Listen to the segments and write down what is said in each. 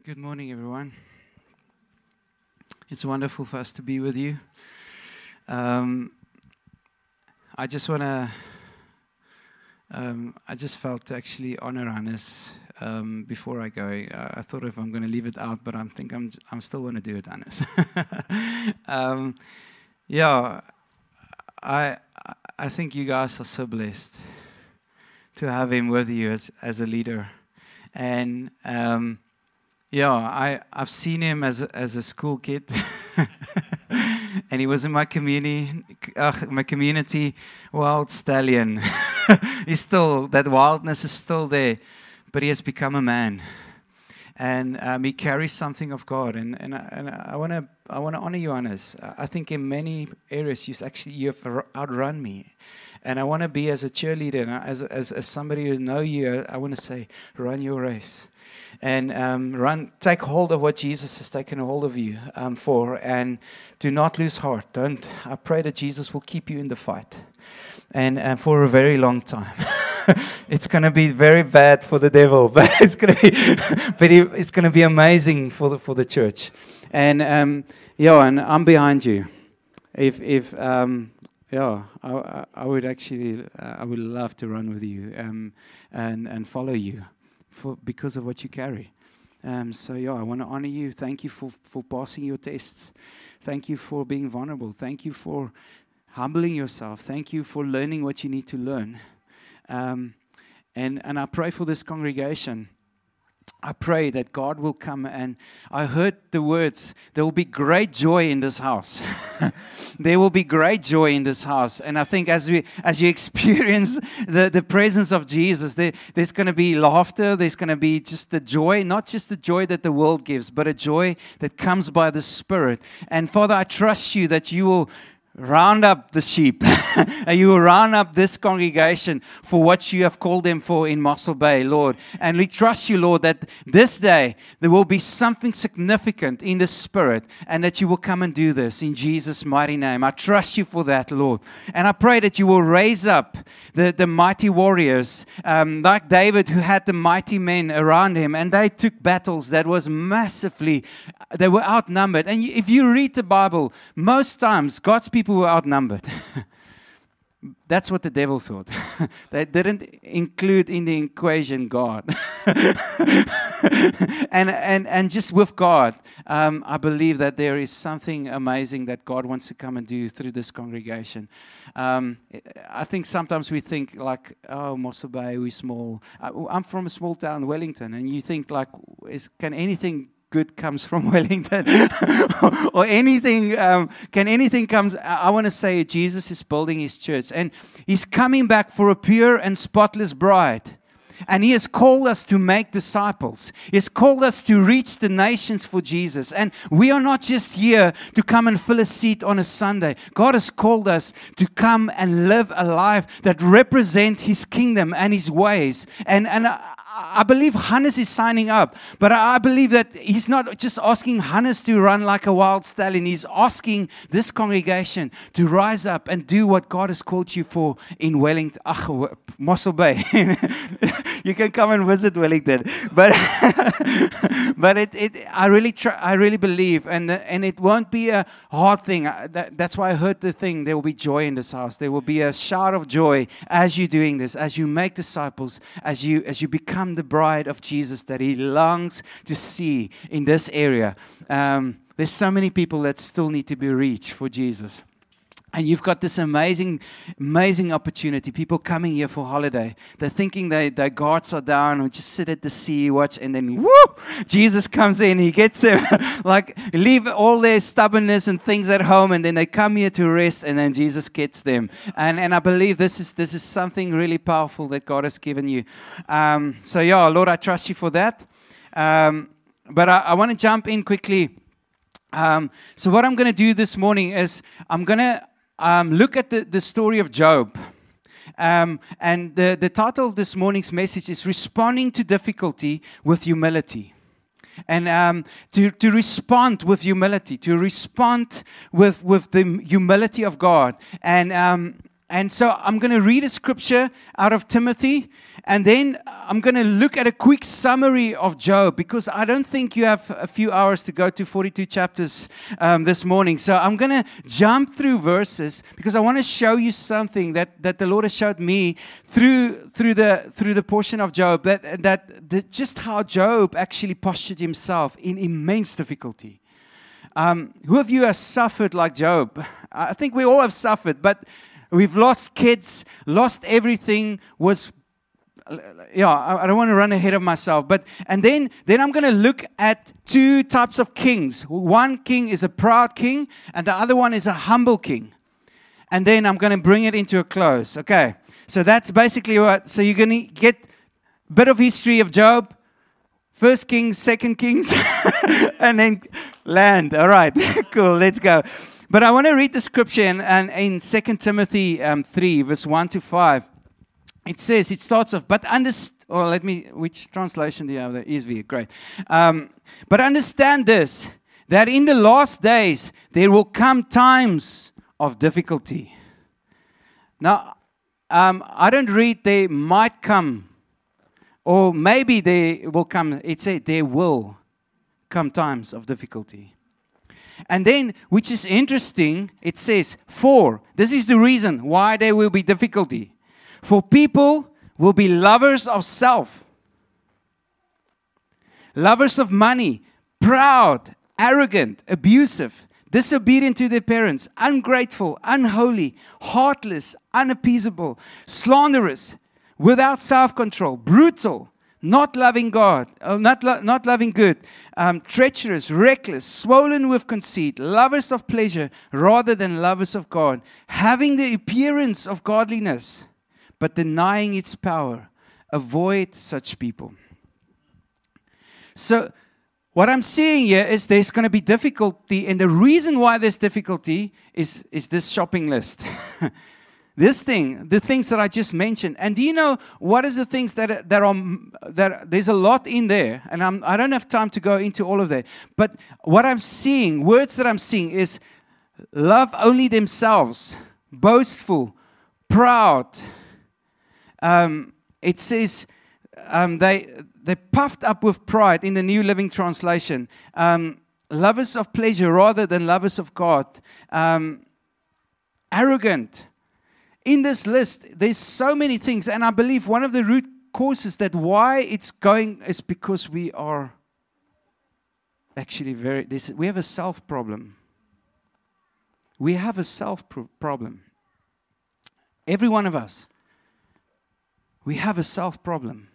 Good morning, everyone. It's wonderful for us to be with you. I just want to, I just felt to actually honor Hannes before I go. I thought if I'm going to leave it out, but I'm still going to do it, Hannes. Yeah, I think you guys are so blessed to have him with you as a leader. And I've seen him as a school kid, and he was in my community, wild stallion. He's still, that wildness is still there, but he has become a man, and he carries something of God. And I want to honor you, Hannes. I think in many areas you've outrun me. And I want to be as a cheerleader, and as somebody who knows you, I want to say, run your race. And take hold of what Jesus has taken hold of you for, and do not lose heart. I pray that Jesus will keep you in the fight, and for a very long time. It's going to be very bad for the devil, but it's going to be amazing for the church. And and I'm behind you. I would love to run with you and follow you because of what you carry. I want to honor you. Thank you for passing your tests. Thank you for being vulnerable. Thank you for humbling yourself. Thank you for learning what you need to learn. And I pray for this congregation. I pray that God will come, and I heard the words, there will be great joy in this house. There will be great joy in this house. And I think as you experience the presence of Jesus, there's going to be laughter, there's going to be just the joy, not just the joy that the world gives, but a joy that comes by the Spirit. And Father, I trust you that you will round up the sheep, and you will round up this congregation for what you have called them for in Mossel Bay, Lord. And we trust you, Lord, that this day there will be something significant in the Spirit, and that you will come and do this in Jesus' mighty name. I trust you for that, Lord. And I pray that you will raise up the mighty warriors, like David, who had the mighty men around him, and they took battles that was massively, they were outnumbered. And if you read the Bible, most times God's people were outnumbered. That's what the devil thought. They didn't include in the equation God. and just with God, I believe that there is something amazing that God wants to come and do through this congregation. I think sometimes we think like, oh, Mossel Bay, we're small. I'm from a small town, Wellington, and you think like, can anything good comes from Wellington or anything, can anything comes? I want to say Jesus is building his church, and he's coming back for a pure and spotless bride. And he has called us to make disciples. He has called us to reach the nations for Jesus. And we are not just here to come and fill a seat on a Sunday. God has called us to come and live a life that represents his kingdom and his ways. And I believe Hannes is signing up, but I believe that he's not just asking Hannes to run like a wild stallion. He's asking this congregation to rise up and do what God has called you for in Wellington, Mossel Bay. You can come and visit Wellington, but I really believe, and it won't be a hard thing. That's why I heard the thing. There will be joy in this house. There will be a shout of joy as you're doing this, as you make disciples, as you become the bride of Jesus that he longs to see in this area. There's so many people that still need to be reached for Jesus. And you've got this amazing opportunity. People coming here for holiday. They're thinking their guards are down or just sit at the sea, watch, and then whoo! Jesus comes in. He gets them, like, leave all their stubbornness and things at home, and then they come here to rest, and then Jesus gets them. And I believe this is something really powerful that God has given you. Lord, I trust you for that. But I want to jump in quickly. So what I'm going to do this morning is I'm going to look at the story of Job. And the title of this morning's message is Responding to Difficulty with Humility. And to respond with humility, to respond with the humility of God. And And so I'm going to read a scripture out of Timothy, and then I'm going to look at a quick summary of Job, because I don't think you have a few hours to go to 42 chapters this morning. So I'm going to jump through verses, because I want to show you something that the Lord has showed me through the portion of Job, that just how Job actually postured himself in immense difficulty. Who of you has suffered like Job? I think we all have suffered, but we've lost kids, lost everything. I don't want to run ahead of myself. And then I'm going to look at two types of kings. One king is a proud king, and the other one is a humble king. And then I'm going to bring it into a close. Okay, so that's basically what. So you're going to get a bit of history of Job, First Kings, Second Kings, and then land. All right, cool. Let's go. But I want to read the scripture in 2 Timothy 3, verse 1 to 5. It says, it starts off, which translation do you have there? ESV, great. But understand this, that in the last days there will come times of difficulty. Now, I don't read they might come, or maybe they will come. It said there will come times of difficulty. And then, which is interesting, it says, this is the reason why there will be difficulty. For people will be lovers of self, lovers of money, proud, arrogant, abusive, disobedient to their parents, ungrateful, unholy, heartless, unappeasable, slanderous, without self-control, brutal, not loving God, not loving good, treacherous, reckless, swollen with conceit, lovers of pleasure rather than lovers of God, having the appearance of godliness, but denying its power. Avoid such people. So, what I'm seeing here is there's going to be difficulty, and the reason why there's difficulty is this shopping list. The things that I just mentioned. And do you know what is the things that there's a lot in there, and I don't have time to go into all of that. But what I'm seeing, words that I'm seeing is love only themselves, boastful, proud. It says they puffed up with pride in the New Living Translation. Lovers of pleasure rather than lovers of God. Arrogant. In this list, there's so many things, and I believe one of the root causes that why it's going is because we are actually we have a self problem. We have a self problem. Every one of us. We have a self problem.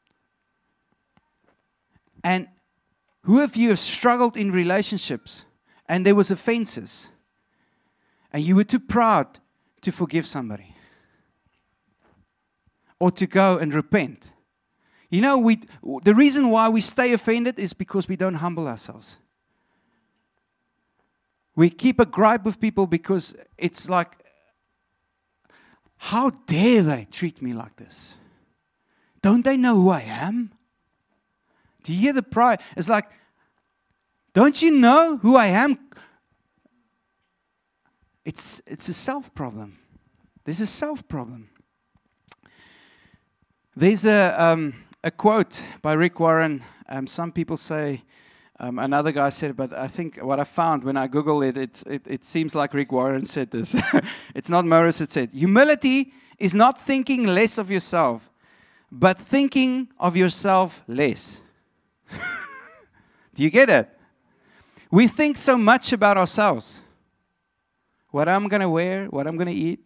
And who of you have struggled in relationships and there was offenses and you were too proud to forgive somebody or to go and repent? You know, the reason why we stay offended is because we don't humble ourselves. We keep a gripe with people because it's like, how dare they treat me like this? Don't they know who I am? Do you hear the pride? It's like, don't you know who I am? It's a self problem. There's a self problem. There's a quote by Rick Warren. Some people say, another guy said it, but I think what I found when I Google it seems like Rick Warren said this. It's not Morris that said, humility is not thinking less of yourself, but thinking of yourself less. Do you get it? We think so much about ourselves. What I'm going to wear, what I'm going to eat.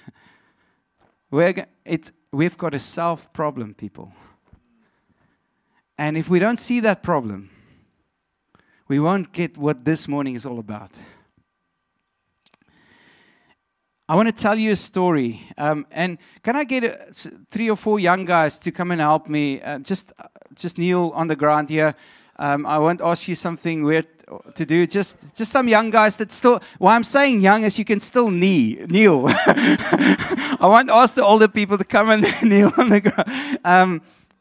We've got a self problem, people. And if we don't see that problem, we won't get what this morning is all about. I want to tell you a story. And can I get 3 or 4 young guys to come and help me? Just kneel on the ground here. I won't ask you something weird to do. Just some young guys that still. Why I'm saying young is you can still kneel. I won't ask the older people to come and kneel on the ground.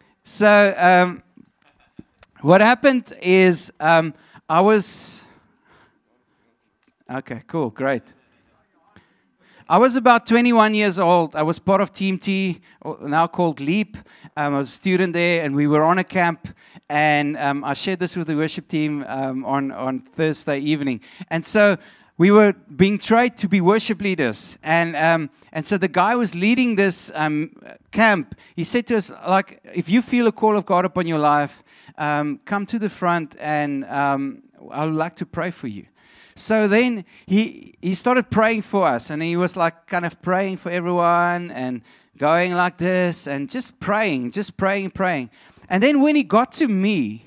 What happened is I was. Okay, cool, great. I was about 21 years old. I was part of Team T, now called LEAP. I was a student there, and we were on a camp. And I shared this with the worship team on Thursday evening. And so we were being trained to be worship leaders. And so the guy was leading this camp. He said to us, like, if you feel a call of God upon your life, come to the front, and I would like to pray for you. So then he started praying for us, and he was like kind of praying for everyone and going like this and just praying. And then when he got to me,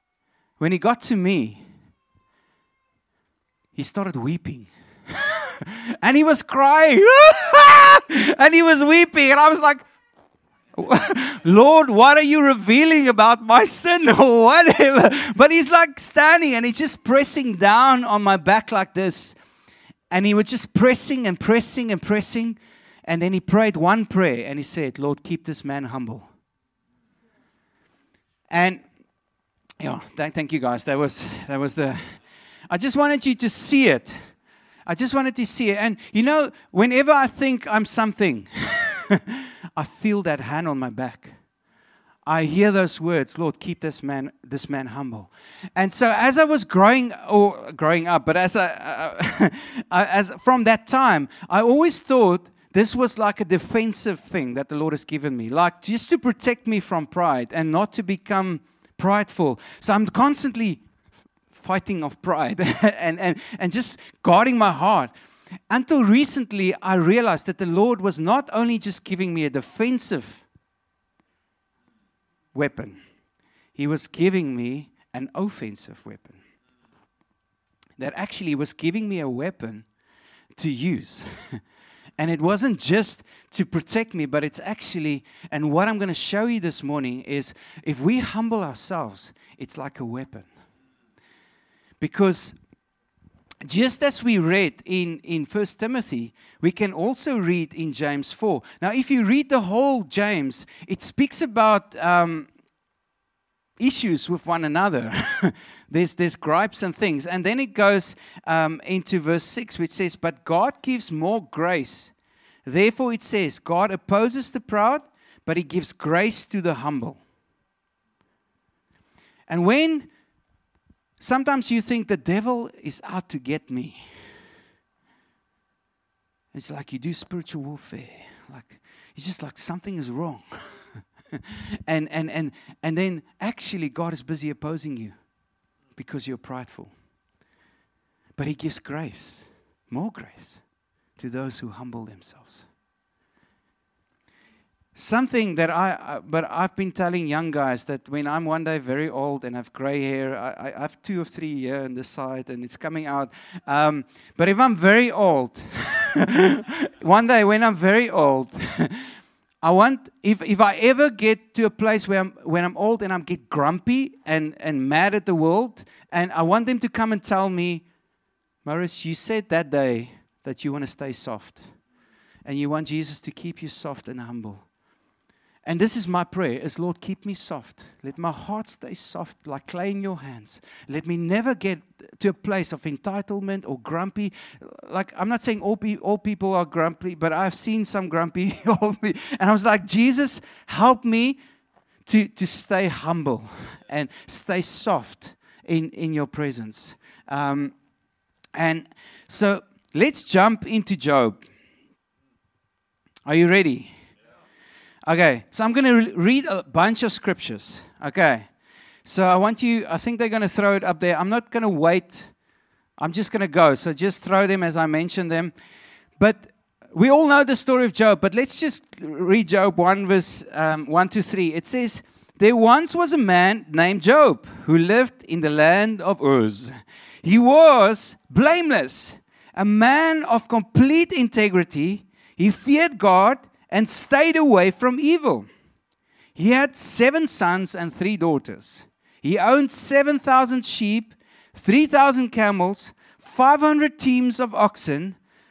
he started weeping. And he was crying. And he was weeping. And I was like, Lord, what are you revealing about my sin or whatever? But he's like standing and he's just pressing down on my back like this. And he was just pressing and pressing and pressing. And then he prayed one prayer and he said, Lord, keep this man humble. And yeah, thank you guys. That was the, I just wanted you to see it. And you know, whenever I think I'm something, I feel that hand on my back. I hear those words, Lord, keep this man humble. And so as I was growing up, but as from that time, I always thought this was like a defensive thing that the Lord has given me, like just to protect me from pride and not to become prideful. So I'm constantly fighting off pride and just guarding my heart. Until recently, I realized that the Lord was not only just giving me a defensive weapon, He was giving me an offensive weapon. That actually was giving me a weapon to use. And it wasn't just to protect me, but it's actually, and what I'm going to show you this morning is, if we humble ourselves, it's like a weapon. Because just as we read in 1 Timothy, we can also read in James 4. Now, if you read the whole James, it speaks about issues with one another. There's gripes and things. And then it goes into verse 6, which says, but God gives more grace. Therefore it says, God opposes the proud, but He gives grace to the humble. And when sometimes you think the devil is out to get me, it's like you do spiritual warfare. Like it's just like something is wrong. and then actually God is busy opposing you because you're prideful. But He gives grace, more grace, to those who humble themselves. Something that I've been telling young guys that when I'm one day very old and have gray hair, I have 2 or 3 here on this side and it's coming out. But if I'm very old, one day when I'm very old, I want, if I ever get to a place where when I'm old and I get grumpy and mad at the world, and I want them to come and tell me, Maurice, you said that day that you want to stay soft. And you want Jesus to keep you soft and humble. And this is my prayer, is Lord, keep me soft. Let my heart stay soft like clay in your hands. Let me never get to a place of entitlement or grumpy. Like, I'm not saying all people are grumpy, but I've seen some grumpy old people. And I was like, Jesus, help me to stay humble and stay soft in your presence. And so let's jump into Job. Are you ready? Okay, so I'm going to read a bunch of scriptures. Okay, so I think they're going to throw it up there. I'm not going to wait. I'm just going to go. So just throw them as I mention them. But we all know the story of Job, but let's just read Job 1 verse 1 to 3. It says, there once was a man named Job who lived in the land of Uz. He was blameless, a man of complete integrity. He feared God and stayed away from evil. He had 7 sons and 3 daughters. He owned 7,000 sheep, 3,000 camels, 500 teams of oxen,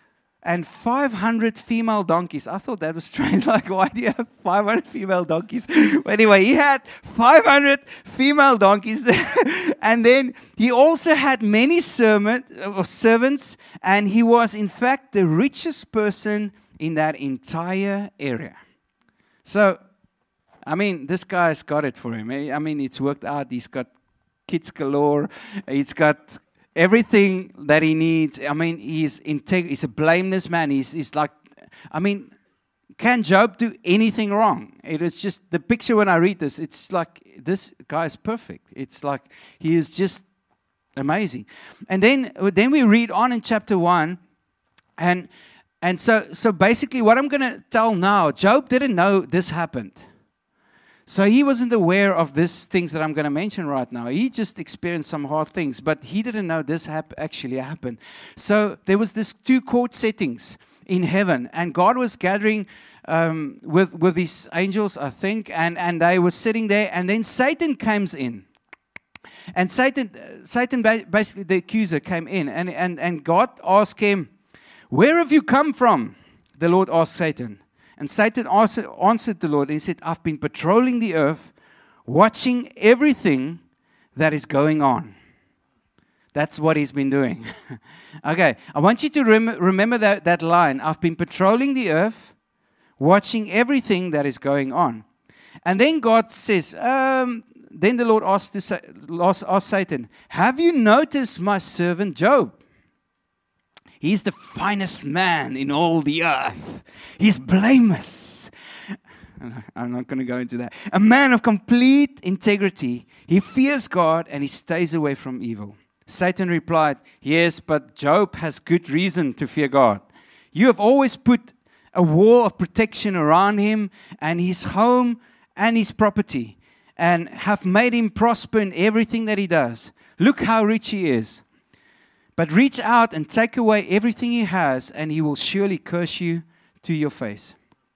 and 500 female donkeys. I thought that was strange. Like, why do you have 500 female donkeys? But anyway, he had 500 female donkeys. And then he also had many servants, and he was, in fact, the richest person in that entire area. So, I mean, this guy's got it for him. I mean, it's worked out. He's got kids galore. He's got everything that he needs. I mean, he's a blameless man. He's like, I mean, can Job do anything wrong? It is just the picture when I read this. It's like this guy is perfect. It's like he is just amazing. And then we read on in chapter 1, and so basically what I'm going to tell now, Job didn't know this happened. So he wasn't aware of these things that I'm going to mention right now. He just experienced some hard things, but he didn't know this actually happened. So there was this 2 court settings in heaven, and God was gathering with these angels, I think, and they were sitting there, and then Satan comes in. And Satan basically the accuser came in, and God asked him, "Where have you come from?" The Lord asked Satan. And Satan answered the Lord and he said, "I've been patrolling the earth, watching everything that is going on." That's what he's been doing. Okay, I want you to remember that line. I've been patrolling the earth, watching everything that is going on. And then God says, then the Lord asked Satan, "Have you noticed my servant Job? He's the finest man in all the earth. He's blameless." I'm not going to go into that. A man of complete integrity. He fears God and he stays away from evil. Satan replied, "Yes, but Job has good reason to fear God. You have always put a wall of protection around him and his home and his property, and have made him prosper in everything that he does. Look how rich he is. But reach out and take away everything he has, and he will surely curse you to your face."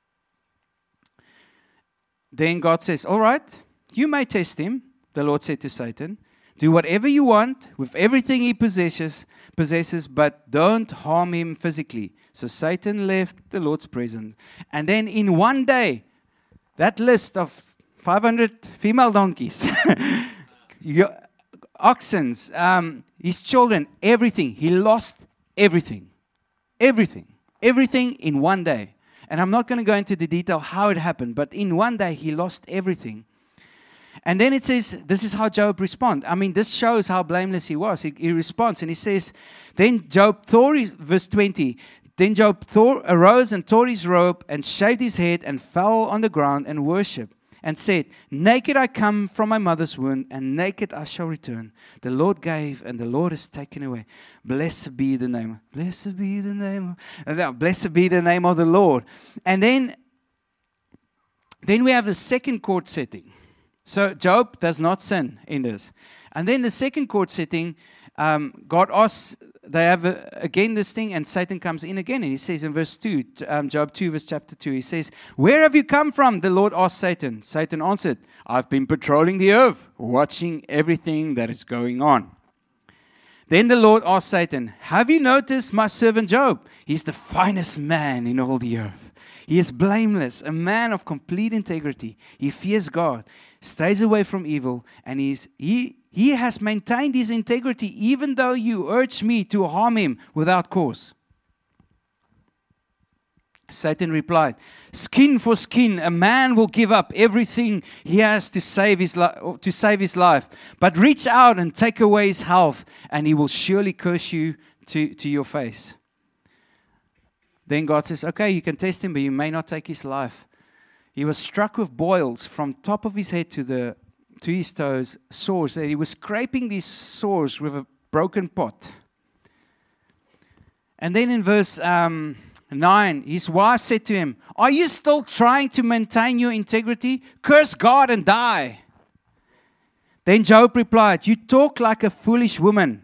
Then God says, "All right, you may test him," the Lord said to Satan. "Do whatever you want with everything he possesses, but don't harm him physically." So Satan left the Lord's presence. And then in one day, that list of 500 female donkeys, oxen, his children, everything. He lost everything. Everything in one day. And I'm not going to go into the detail how it happened, but in one day he lost everything. And then it says, this is how Job responds. I mean, this shows how blameless he was. He responds and he says, then Job tore his, verse 20, then Job arose and tore his robe and shaved his head and fell on the ground and worshipped. And said, "Naked I come from my mother's womb, and naked I shall return. The Lord gave, and the Lord has taken away. Blessed be the name. Blessed be the name. Blessed be the name of the Lord." And then we have the second court setting. So Job does not sin in this. And then the second court setting, God asks. They have again this thing, and Satan comes in again, and he says in verse 2, Job 2, verse chapter 2, he says, "Where have you come from?" the Lord asked Satan. Satan answered, "I've been patrolling the earth, watching everything that is going on." Then the Lord asked Satan, "Have you noticed my servant Job? He's the finest man in all the earth. He is blameless, a man of complete integrity. He fears God, stays away from evil, and he has maintained his integrity even though you urged me to harm him without cause." Satan replied, "Skin for skin, a man will give up everything he has to save his life. But reach out and take away his health, and he will surely curse you to your face." Then God says, "Okay, you can test him, but you may not take his life." He was struck with boils from top of his head to his toes, sores. He was scraping these sores with a broken pot. And then in verse 9, his wife said to him, "Are you still trying to maintain your integrity? Curse God and die." Then Job replied, "You talk like a foolish woman.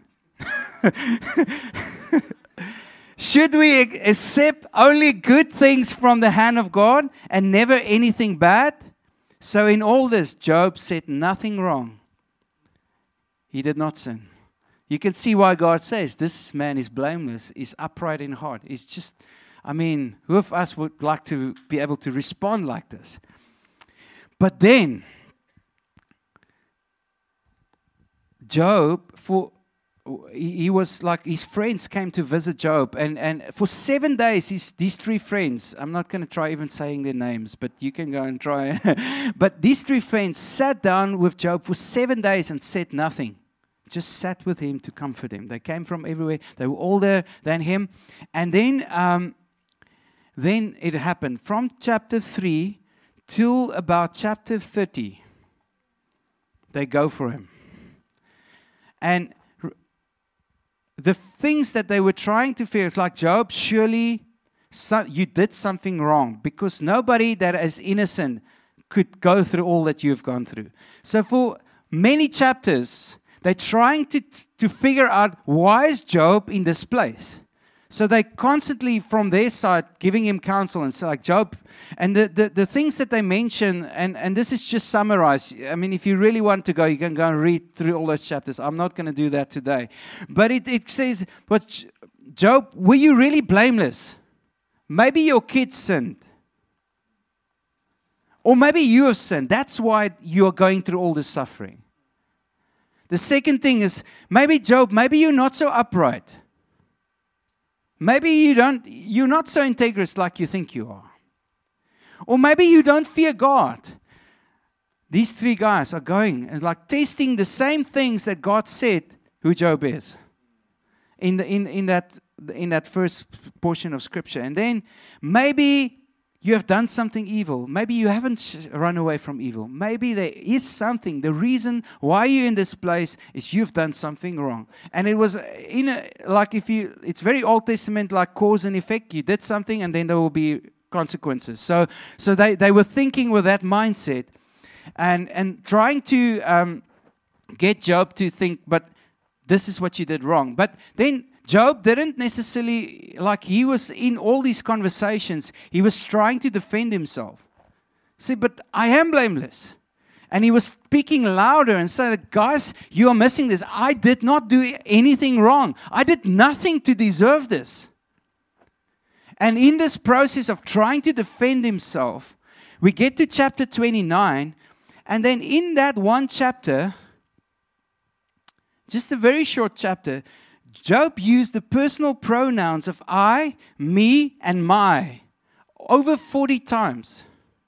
Should we accept only good things from the hand of God and never anything bad?" So in all this, Job said nothing wrong. He did not sin. You can see why God says, this man is blameless, is upright in heart. He's just, who of us would like to be able to respond like this? But then, Job, he was like, his friends came to visit Job, and for 7 days, these 3 friends, I'm not going to try even saying their names, but you can go and try. But these 3 friends sat down with Job for 7 days and said nothing. Just sat with him to comfort him. They came from everywhere. They were older than him. And then it happened. From chapter 3 till about chapter 30, they go for him. And the things that they were trying to figure is like, Job, surely you did something wrong, because nobody that is innocent could go through all that you've gone through. So for many chapters, they're trying to figure out, why is Job in this place? So they constantly, from their side, giving him counsel and say, like, Job, and the things that they mention, and this is just summarized. If you really want to go, you can go and read through all those chapters. I'm not going to do that today. But it says, but Job, were you really blameless? Maybe your kids sinned. Or maybe you have sinned. That's why you're going through all this suffering. The second thing is, maybe Job, maybe you're not so upright. Maybe you're not so integrous like you think you are. Or maybe you don't fear God. These 3 guys are going and like testing the same things that God said who Job is. In that first portion of Scripture. And then maybe you have done something evil. Maybe you haven't run away from evil. Maybe there is something. The reason why you're in this place is you've done something wrong. And it was it's very Old Testament, like cause and effect. You did something, and then there will be consequences. So they were thinking with that mindset, and trying to get Job to think, but this is what you did wrong. But then Job didn't necessarily, like he was in all these conversations, he was trying to defend himself. See, but I am blameless. And he was speaking louder and saying, guys, you are missing this. I did not do anything wrong. I did nothing to deserve this. And in this process of trying to defend himself, we get to chapter 29, and then in that one chapter, just a very short chapter, Job used the personal pronouns of I, me, and my over 40 times.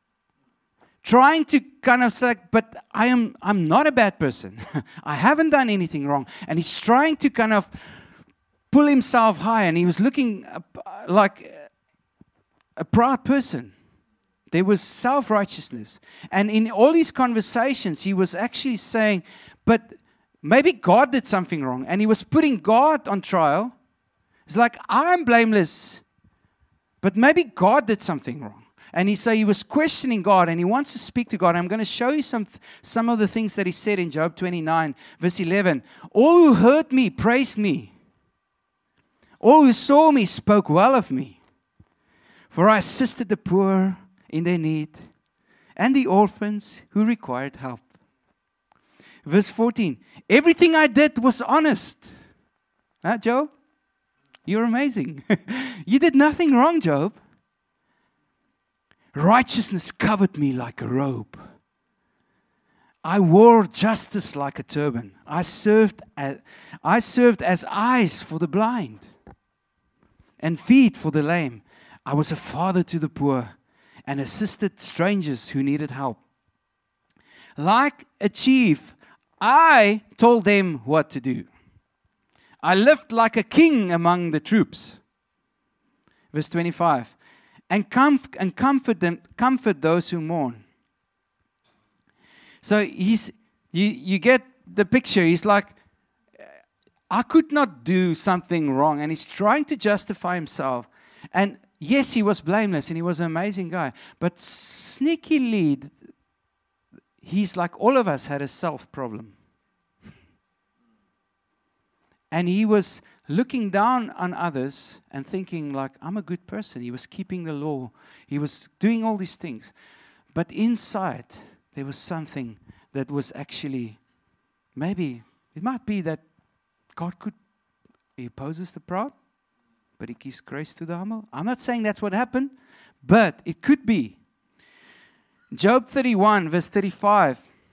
Trying to kind of say, but I'm not a bad person. I haven't done anything wrong. And he's trying to kind of pull himself high, and he was looking like a proud person. There was self-righteousness. And in all these conversations, he was actually saying, but maybe God did something wrong, and he was putting God on trial. It's like, I'm blameless, but maybe God did something wrong. And he was questioning God, and he wants to speak to God. I'm going to show you some of the things that he said in Job 29, verse 11. All who heard me praised me. All who saw me spoke well of me. For I assisted the poor in their need, and the orphans who required help. Verse 14, everything I did was honest. Huh, Job? You're amazing. You did nothing wrong, Job. Righteousness covered me like a robe. I wore justice like a turban. I served as eyes for the blind and feet for the lame. I was a father to the poor and assisted strangers who needed help. Like a chief, I told them what to do. I lived like a king among the troops. Verse 25. And comfort those who mourn. So you get the picture. He's like, I could not do something wrong, and he's trying to justify himself. And yes, he was blameless, and he was an amazing guy. But sneakily, he's like all of us had a self problem. And he was looking down on others and thinking like, I'm a good person. He was keeping the law. He was doing all these things. But inside, there was something that was actually, maybe, it might be that He opposes the proud, but He gives grace to the humble. I'm not saying that's what happened, but it could be. Job 31, verse 35.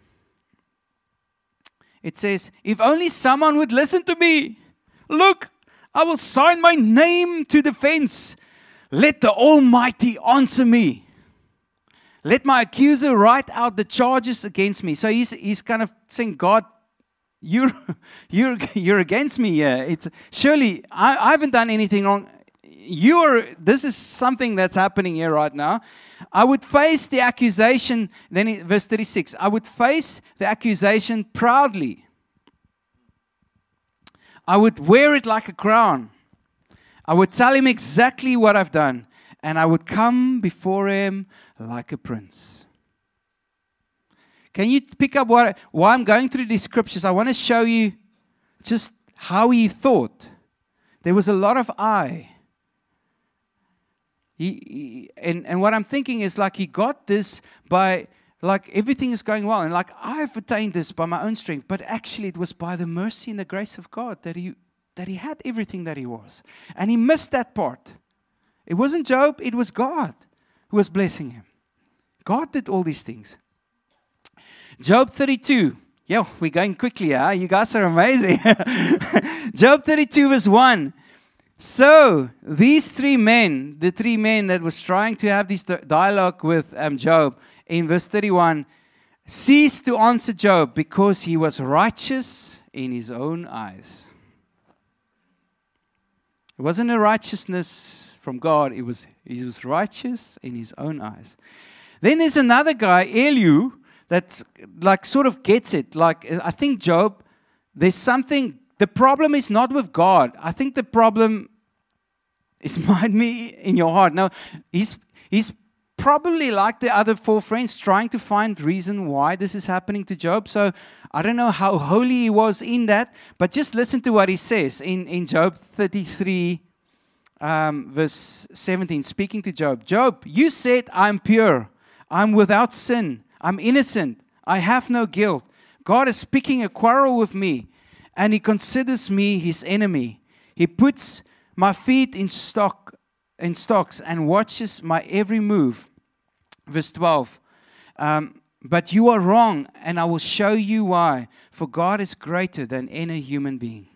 It says, if only someone would listen to me. Look, I will sign my name to the fence. Let the Almighty answer me. Let my accuser write out the charges against me. So he's kind of saying, God, you're against me here. Surely I haven't done anything wrong. This is something that's happening here right now. I would face the accusation, then in verse 36, I would face the accusation proudly. I would wear it like a crown. I would tell him exactly what I've done, and I would come before him like a prince. Can you pick up why I'm going through these scriptures? I want to show you just how he thought. There was a lot of I. And what I'm thinking is like he got this by like everything is going well and like I've attained this by my own strength, but actually it was by the mercy and the grace of God that he had everything that he was. And he missed that part. It wasn't Job, it was God who was blessing him. God did all these things. Job 32. Yeah, we're going quickly, huh? You guys are amazing. Job 32 verse 1. So, these three men, the three men that was trying to have this dialogue with Job, in verse 31, ceased to answer Job because he was righteous in his own eyes. It wasn't a righteousness from God, he was righteous in his own eyes. Then there's another guy, Elihu, that like sort of gets it. Like, I think Job, there's something. The problem is not with God. I think the problem is might be in your heart. No, he's probably like the other four friends trying to find reason why this is happening to Job. So I don't know how holy he was in that, but just listen to what he says in Job 33, verse 17, speaking to Job. Job, you said I'm pure, I'm without sin, I'm innocent, I have no guilt. God is picking a quarrel with me. And he considers me his enemy. He puts my feet in stocks and watches my every move. Verse 12. But you are wrong, and I will show you why. For God is greater than any human being.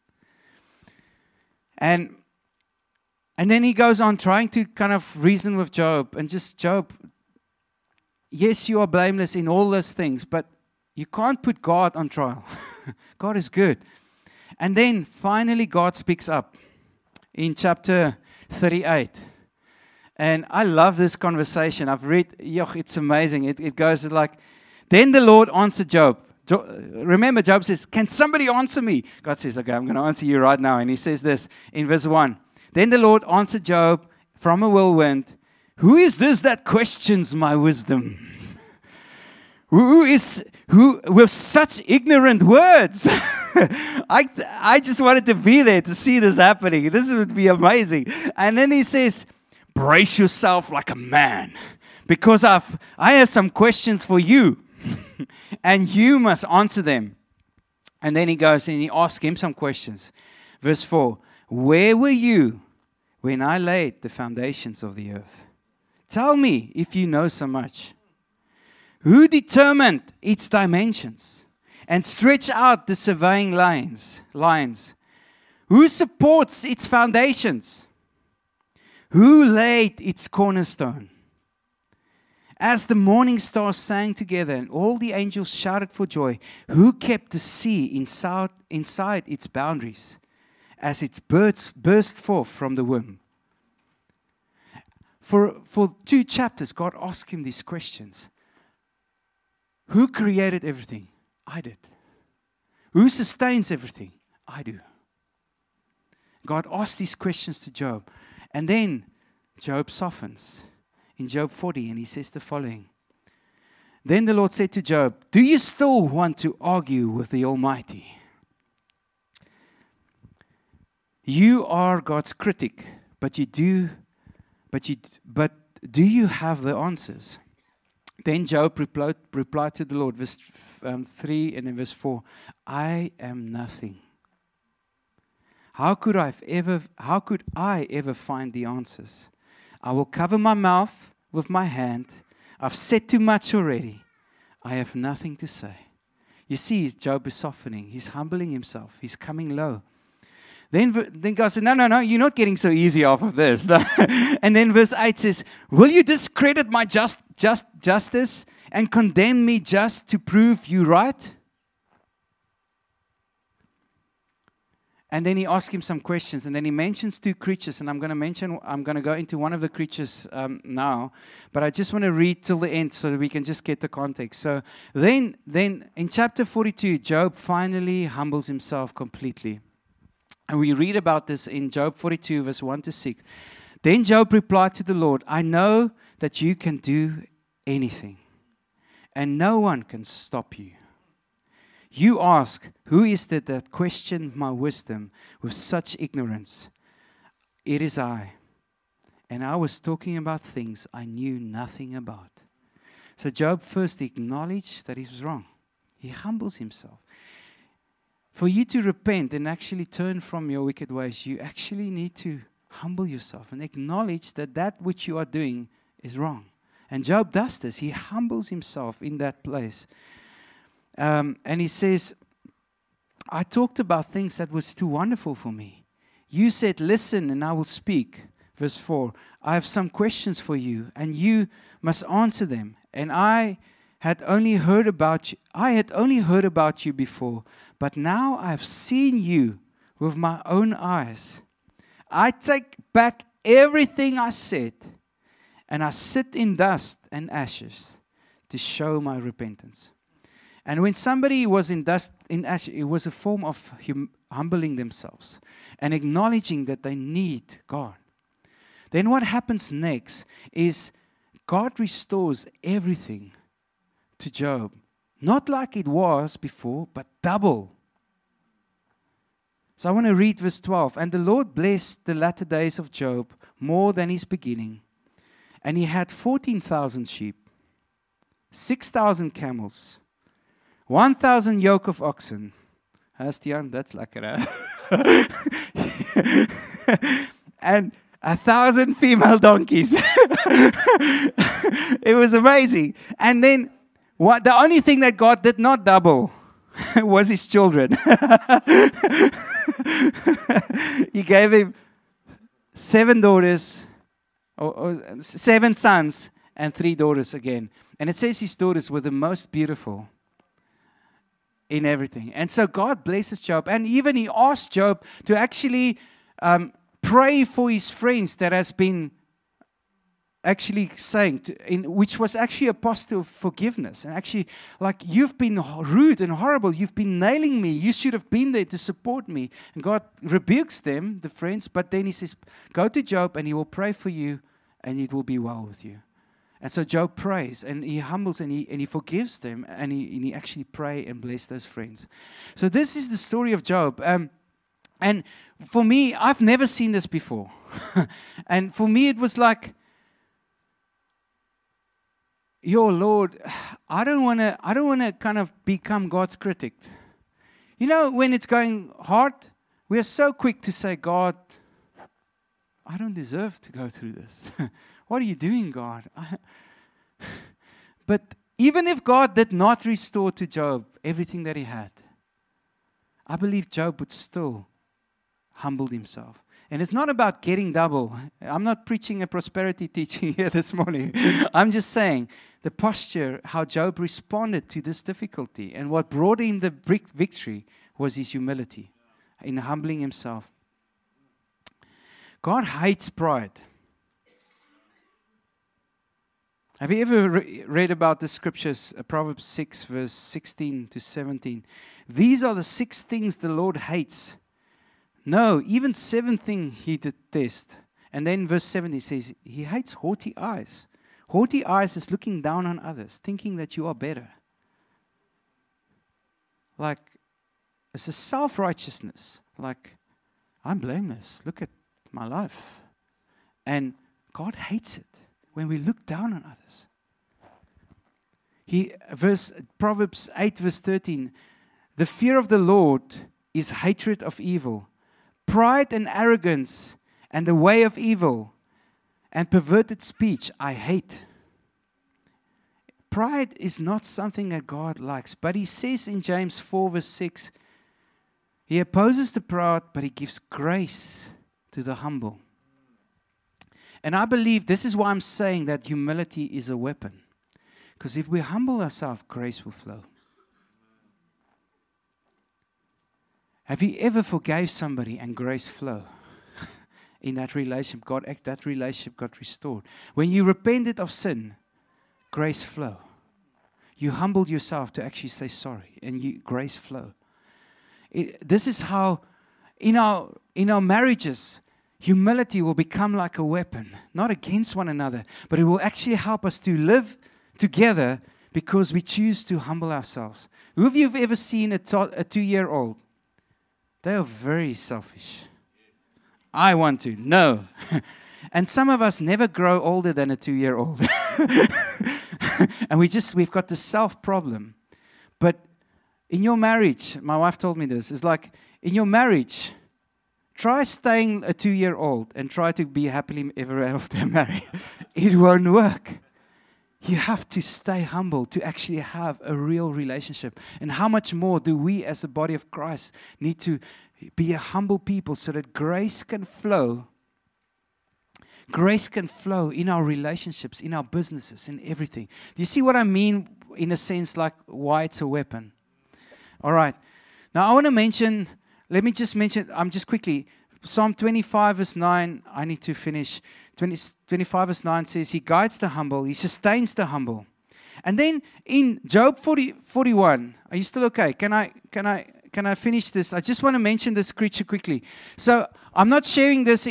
And then he goes on trying to kind of reason with Job. And just, Job, yes, you are blameless in all those things, but you can't put God on trial. God is good. And then finally God speaks up in chapter 38. And I love this conversation. I've read, it's amazing. It goes like, then the Lord answered Job. Remember, Job says, can somebody answer me? God says, okay, I'm going to answer you right now. And he says this in verse 1. Then the Lord answered Job from a whirlwind, who is this that questions my wisdom? Who with such ignorant words? I just wanted to be there to see this happening. This would be amazing. And then he says, brace yourself like a man, because I have some questions for you, and you must answer them. And then he goes and he asks him some questions. Verse 4, where were you when I laid the foundations of the earth? Tell me if you know so much. Who determined its dimensions and stretched out the surveying lines? Who supports its foundations? Who laid its cornerstone? As the morning stars sang together and all the angels shouted for joy, who kept the sea inside its boundaries as its birds burst forth from the womb? For 2 chapters, God asked him these questions. Who created everything? I did. Who sustains everything? I do. God asked these questions to Job. And then Job softens in Job 40, and he says the following. Then the Lord said to Job, do you still want to argue with the Almighty? You are God's critic, but do you have the answers? Then Job replied to the Lord, verse 3 and then verse 4, I am nothing. How could I ever find the answers? I will cover my mouth with my hand. I've said too much already. I have nothing to say. You see, Job is softening. He's humbling himself. He's coming low. Then God said, no, you're not getting so easy off of this. And then verse 8 says, will you discredit my justice and condemn me just to prove you right? And then he asks him some questions, and then he mentions two creatures, and I'm going to go into one of the creatures now, but I just want to read till the end so that we can just get the context. So then in chapter 42, Job finally humbles himself completely. And we read about this in Job 42, verse 1 to 6. Then Job replied to the Lord, I know that you can do anything, and no one can stop you. You ask, who is it that questioned my wisdom with such ignorance? It is I. And I was talking about things I knew nothing about. So Job first acknowledged that he was wrong. He humbles himself. For you to repent and actually turn from your wicked ways, you actually need to humble yourself and acknowledge that which you are doing is wrong. And Job does this. He humbles himself in that place. And he says, I talked about things that was too wonderful for me. You said, listen, and I will speak. Verse 4, I have some questions for you, and you must answer them. And I had only heard about you before, but now I have seen you with my own eyes. I take back everything I said, and I sit in dust and ashes to show my repentance. And when somebody was in dust, in ashes, it was a form of humbling themselves and acknowledging that they need God. Then what happens next is God restores everything to Job. Not like it was before, but double. So I want to read verse 12. And the Lord blessed the latter days of Job more than his beginning. And he had 14,000 sheep, 6,000 camels, 1,000 yoke of oxen. Hastian, that's lekker, hè? And 1,000 female donkeys. It was amazing. And then the only thing that God did not double was his children. He gave him 7 daughters, or 7 sons, and 3 daughters again. And it says his daughters were the most beautiful in everything. And so God blesses Job. And even he asked Job to actually pray for his friends that has been actually saying, which was actually a posture of forgiveness. And actually, like, you've been rude and horrible. You've been nailing me. You should have been there to support me. And God rebukes them, the friends, but then he says, go to Job and he will pray for you and it will be well with you. And so Job prays and he humbles and he forgives them and he actually pray and bless those friends. So this is the story of Job. And for me, I've never seen this before. And for me, it was like, your Lord, I don't want to kind of become God's critic. You know, when it's going hard, we are so quick to say, God, I don't deserve to go through this. What are you doing, God? But even if God did not restore to Job everything that he had, I believe Job would still humble himself. And it's not about getting double. I'm not preaching a prosperity teaching here this morning. I'm just saying the posture, how Job responded to this difficulty. And what brought him the victory was his humility in humbling himself. God hates pride. Have you ever read about the scriptures, Proverbs 6, verse 16 to 17? These are the 6 things the Lord hates. No, even 7 things he detests. And then verse 7 he says, he hates haughty eyes. Haughty eyes is looking down on others, thinking that you are better. Like, it's a self-righteousness. Like, I'm blameless. Look at my life. And God hates it when we look down on others. Proverbs 8, verse 13, the fear of the Lord is hatred of evil, pride and arrogance and the way of evil and perverted speech I hate. Pride is not something that God likes. But He says in James 4 verse 6, He opposes the proud, but He gives grace to the humble. And I believe this is why I'm saying that humility is a weapon. Because if we humble ourselves, grace will flow. Have you ever forgave somebody and grace flow? In that relationship, that relationship got restored. When you repented of sin, grace flow. You humbled yourself to actually say sorry, and grace flow. This is how, in our marriages, humility will become like a weapon, not against one another, but it will actually help us to live together because we choose to humble ourselves. Who of you have ever seen a 2-year-old? They are very selfish. I want to. No. And some of us never grow older than a 2-year-old. And we've got the self problem. But in your marriage, my wife told me this, it's like, in your marriage, try staying a 2-year-old and try to be happily ever after married. It won't work. You have to stay humble to actually have a real relationship. And how much more do we as the body of Christ need to be a humble people so that grace can flow. Grace can flow in our relationships, in our businesses, in everything. Do you see what I mean in a sense like why it's a weapon? All right. Now I want to mention, just quickly, Psalm 25 verse 9, I need to finish. 25 verse 9 says, He guides the humble, He sustains the humble. And then in Job 41, are you still okay? Can I finish this? I just want to mention this scripture quickly. So I'm not sharing this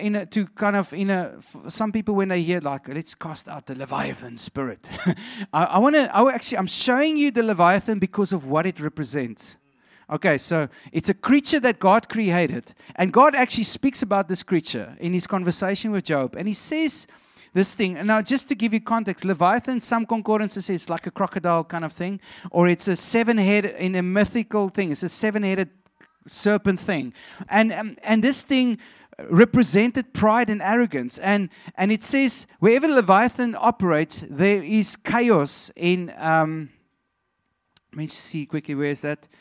some people when they hear like, let's cast out the Leviathan spirit. I'm showing you the Leviathan because of what it represents. Okay, so it's a creature that God created. And God actually speaks about this creature in His conversation with Job. And He says this thing. And now just to give you context, Leviathan, some concordances say it's like a crocodile kind of thing. Or it's a 7-headed, in a mythical thing. It's a 7-headed serpent thing. And this thing represented pride and arrogance. And it says, wherever Leviathan operates, there is chaos in... let me see quickly, where is that?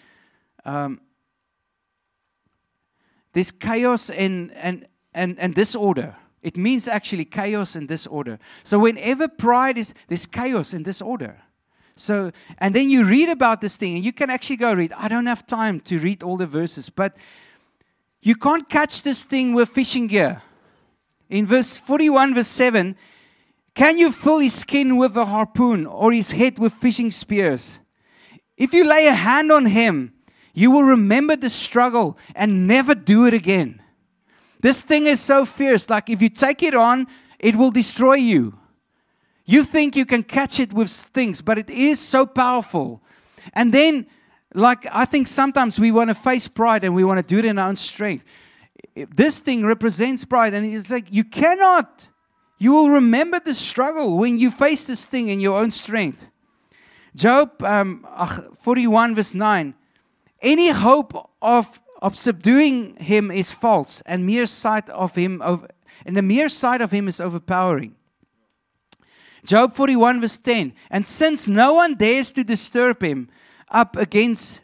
There's chaos and disorder. It means actually chaos and disorder. So whenever pride is, there's chaos and disorder. So, and then you read about this thing, and you can actually go read. I don't have time to read all the verses, but you can't catch this thing with fishing gear. In verse 41, verse 7, can you fill his skin with a harpoon or his head with fishing spears? If you lay a hand on him, you will remember the struggle and never do it again. This thing is so fierce, like if you take it on, it will destroy you. You think you can catch it with things, but it is so powerful. And then, like, I think sometimes we want to face pride and we want to do it in our own strength. This thing represents pride, and it's like, you cannot. You will remember the struggle when you face this thing in your own strength. Job 41 verse 9. Any hope of subduing him is false, and the mere sight of him is overpowering. Job 41 verse 10. And since no one dares to disturb it up against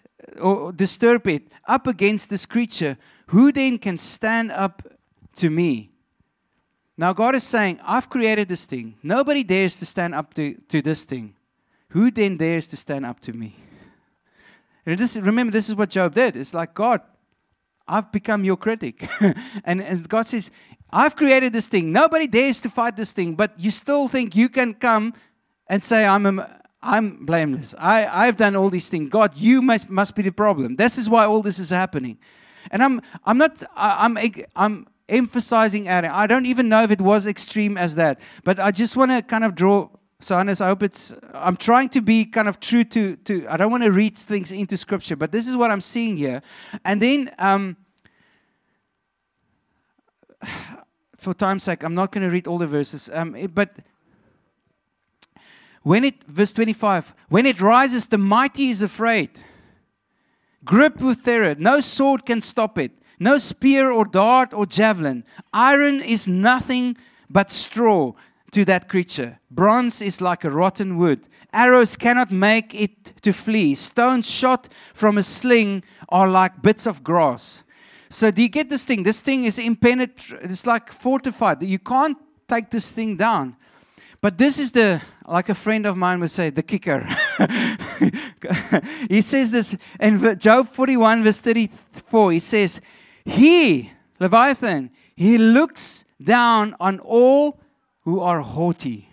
this creature, who then can stand up to me? Now God is saying, I've created this thing. Nobody dares to stand up to this thing. Who then dares to stand up to me? Remember, this is what Job did. It's like, God, I've become your critic. and God says, I've created this thing. Nobody dares to fight this thing, but you still think you can come and say, I'm blameless. I've done all these things. God, you must be the problem. This is why all this is happening. And I'm emphasizing at it. I don't even know if it was extreme as that, but I just want to kind of draw. So, Hannes, I hope I'm trying to be kind of true to, I don't want to read things into Scripture, but this is what I'm seeing here. And then, for time's sake, I'm not going to read all the verses, but verse 25, when it rises, the mighty is afraid, gripped with terror. No sword can stop it. No spear or dart or javelin. Iron is nothing but straw to that creature. Bronze is like a rotten wood. Arrows cannot make it to flee. Stones shot from a sling are like bits of grass. So do you get this thing? This thing is impenetrable. It's like fortified. You can't take this thing down. But this is like a friend of mine would say, the kicker. He says this in Job 41 verse 34. He says, He, Leviathan, he looks down on all who are haughty.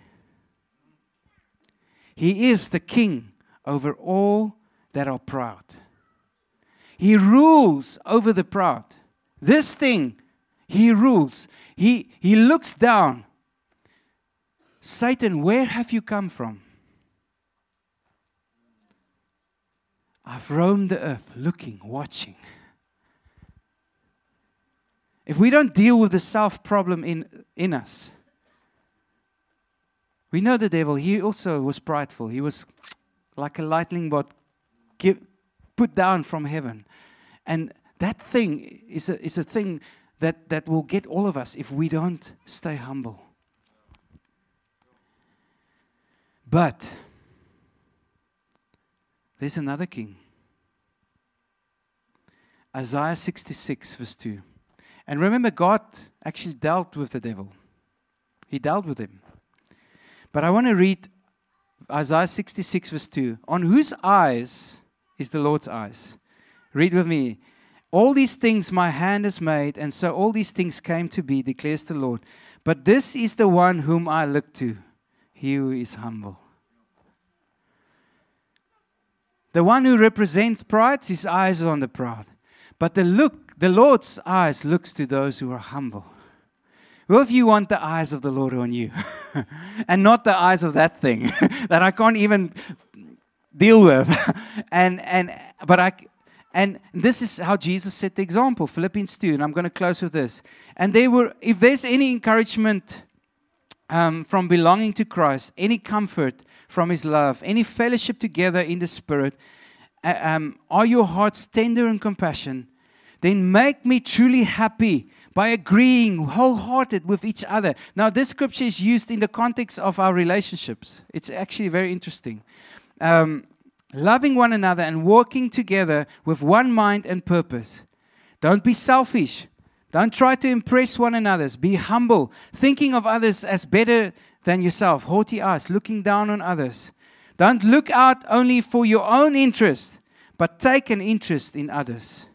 He is the king over all that are proud. He rules over the proud. This thing, he rules. He looks down. Satan, where have you come from? I've roamed the earth, looking, watching. If we don't deal with the self problem in us, we know the devil, he also was prideful. He was like a lightning bolt put down from heaven. And that thing is a thing that will get all of us if we don't stay humble. But there's another king. Isaiah 66 verse 2. And remember, God actually dealt with the devil. He dealt with him. But I want to read Isaiah 66 verse 2. On whose eyes is the Lord's eyes? Read with me. All these things my hand has made, and so all these things came to be, declares the Lord. But this is the one whom I look to, he who is humble. The one who represents pride, his eyes are on the proud. But the Lord's eyes looks to those who are humble. Who of you want the eyes of the Lord on you? And not the eyes of that thing that I can't even deal with. And this is how Jesus set the example. Philippians 2, and I'm going to close with this. And if there's any encouragement from belonging to Christ, any comfort from His love, any fellowship together in the Spirit, are your hearts tender and compassion, then make me truly happy by agreeing wholehearted with each other. Now, this scripture is used in the context of our relationships. It's actually very interesting. Loving one another and working together with one mind and purpose. Don't be selfish. Don't try to impress one another. Be humble, thinking of others as better than yourself. Haughty eyes, looking down on others. Don't look out only for your own interest, but take an interest in others.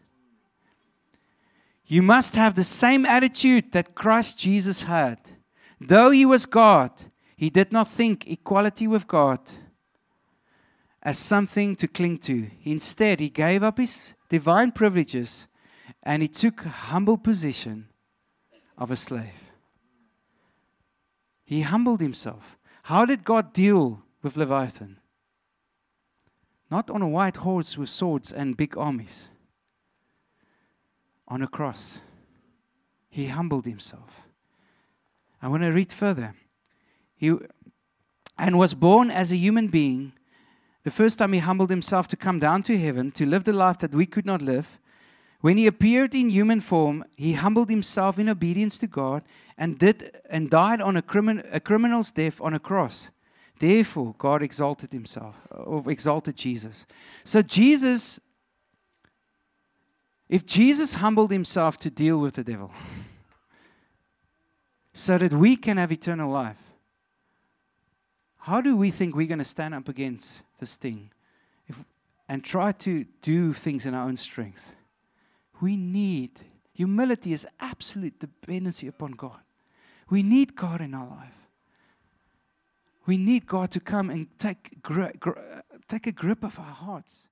You must have the same attitude that Christ Jesus had. Though He was God, He did not think equality with God as something to cling to. Instead, He gave up His divine privileges and He took a humble position of a slave. He humbled Himself. How did God deal with Leviathan? Not on a white horse with swords and big armies. On a cross. He humbled Himself. I want to read further. And was born as a human being. The first time He humbled Himself to come down to heaven, to live the life that we could not live. When He appeared in human form, He humbled Himself in obedience to God and died on a criminal's death on a cross. Therefore, God exalted Himself, or exalted Jesus. So if Jesus humbled Himself to deal with the devil, so that we can have eternal life, how do we think we're going to stand up against this thing and try to do things in our own strength? Humility is absolute dependency upon God. We need God in our life. We need God to come and take a grip of our hearts.